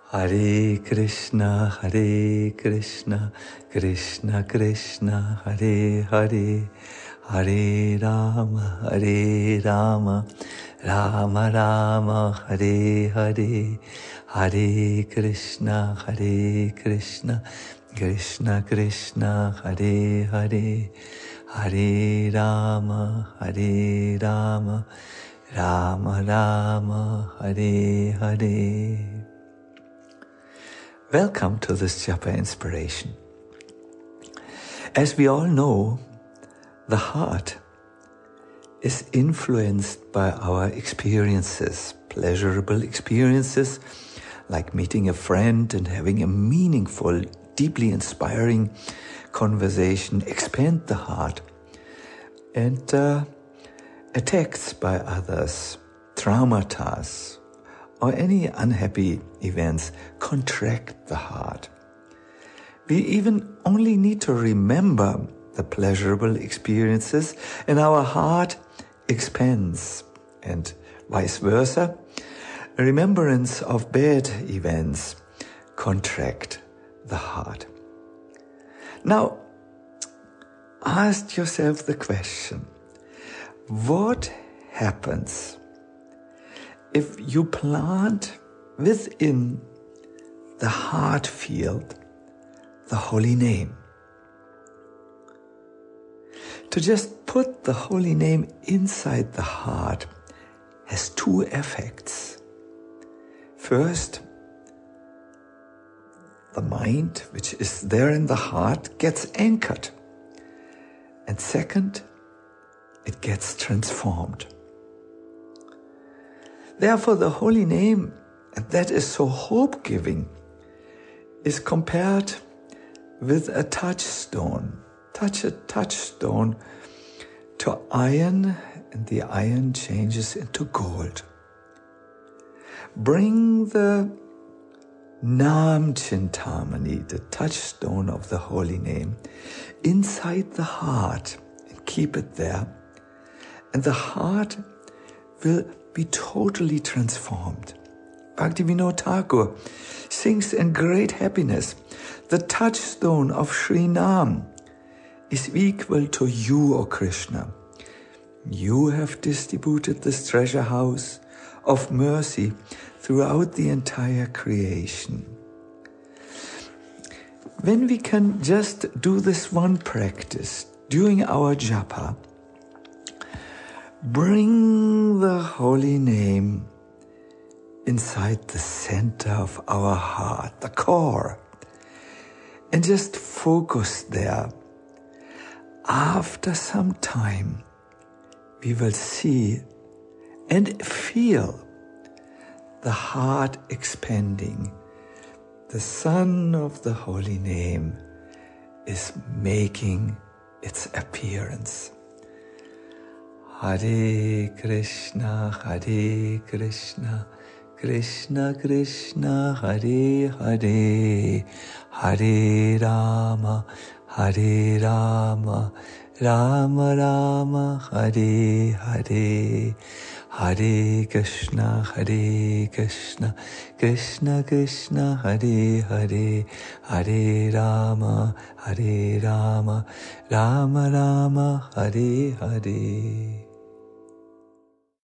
Hare Krishna, Krishna Krishna, Hare Hare, Hare Rama, Rama Rama, Hare Hare, Hare Krishna, Krishna Krishna, Hare Hare, Hare Rama, Rama Rama, Hare Hare. Welcome to this Japa Inspiration. As we all know, the heart is influenced by our experiences, pleasurable experiences like meeting a friend and having a meaningful, deeply inspiring conversation expand the heart, and attacks by others, traumata, or any unhappy events contract the heart. We even only need to remember the pleasurable experiences and our heart expands, and vice versa. Remembrance of bad events contract the heart. Now, ask yourself the question, what happens if you plant within the heart field the holy name? To just put the holy name inside the heart has two effects. First, the mind, which is there in the heart, gets anchored. And second, it gets transformed. Therefore, the holy name, and that is so hope-giving, is compared with a touchstone. Touch a touchstone to iron, and the iron changes into gold. Bring the Nam Chintamani, the touchstone of the holy name, inside the heart and keep it there. And the heart will be totally transformed. Bhaktivinoda Thakur sings in great happiness, the touchstone of Sri Nam is equal to you, O Krishna. You have distributed this treasure house of mercy throughout the entire creation. When we can just do this one practice during our japa, bring the holy name inside the center of our heart, the core, and just focus there. After some time, we will see and feel the heart expanding. The sun of the holy name is making its appearance. Hare Krishna, Krishna Krishna, Hare Hare, Hare Rama, Rama Rama, Hare Hare, Hare Krishna, Krishna Krishna, Hare Hare, Hare Rama, Rama Rama, Hare Hare.